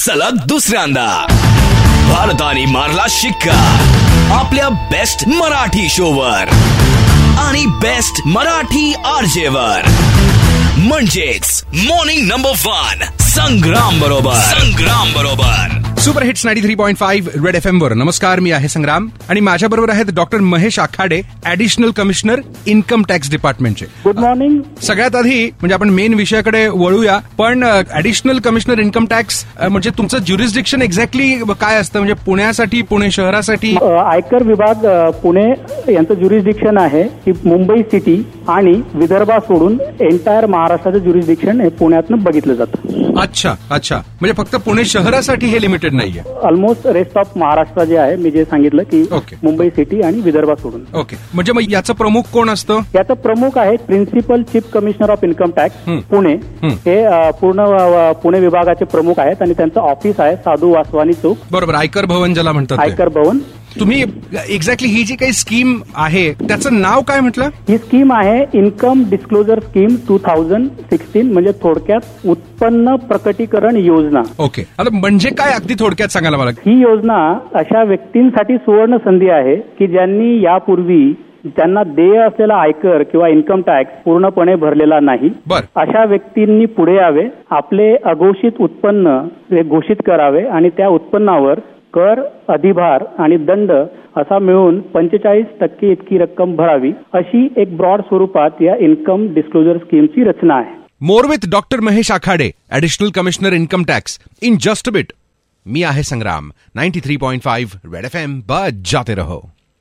सलग दुसऱ्यांदा भारताने मारला शिक्का आपल्या बेस्ट मराठी शोवर आणि बेस्ट मराठी आरजे वर, म्हणजेच मॉर्निंग नंबर 1 संग्राम बरोबर सुपर हिट्स 93.5 रेड FM वर. नमस्कार, मी आहे संग्राम आणि माझ्या बरोबर आहेत doctor Mahesh Akhade, additional commissioner income tax डिपार्टमेंटचे. Good morning. सगळ्यात आधी म्हणजे आपण मेन विषयाकडे वळूया, पण ऍडिशनल कमिशनर इन्कम टॅक्स म्हणजे तुमचं ज्युरिस्डिक्शन एक्झॅक्टली काय असतं? म्हणजे पुण्यासाठी, पुणे शहरासाठी? आयकर विभाग पुणे यांचं ज्युरिस्डिक्शन आहे की मुंबई सिटी आणि विदर्भा सोडून एंटायर महाराष्ट्राचं ज्युरिस्डिक्शन हे पुण्यातनं बघितलं जातं. अच्छा, म्हणजे फक्त पुणे शहरासाठी हे लिमिटेड नाहीये? ऑलमोस्ट रेस्ट ऑफ महाराष्ट्र जे आहे, मी जे सांगितलं की मुंबई सिटी आणि विदर्भा सोडून. ओके, म्हणजे मग याचं प्रमुख कोण असतं? याचं प्रमुख आहे principal chief commissioner of income tax Pune. हे पूर्ण पुणे विभागाचे प्रमुख आहेत आणि त्यांचं ऑफिस आहे साधू वासवानी चौक. बरोबर, आयकर भवन ज्याला म्हणतात. आयकर भवन. तुम्ही एक्झॅक्टली ही जी काही स्कीम आहे त्याचं नाव काय म्हटलं? ही स्कीम आहे इन्कम डिस्क्लोजर स्कीम 2016, म्हणजे थोडक्यात उत्पन्न प्रकटीकरण योजना. ओके, आता म्हणजे काय अगदी थोडक्यात सांगायला मला? ही योजना अशा व्यक्तींसाठी सुवर्ण संधी आहे की ज्यांनी यापूर्वी त्यांना देय असलेला आयकर किंवा इन्कम टॅक्स पूर्णपणे भरलेला नाही. अशा व्यक्तींनी पुढे यावे, आपले अघोषित उत्पन्न घोषित करावे आणि त्या उत्पन्नावर कर, अधिभार आणि दंड असा मिळून 45% इतकी रक्कम भरावी, अशी एक ब्रॉड स्वरूपात या इन्कम डिस्क्लोजर स्कीमची रचना आहे. More with doctor Mahesh Akhade, additional commissioner income tax, in just a bit. मी आहे संग्राम. 93.5 रेड FM, बजाते रहो.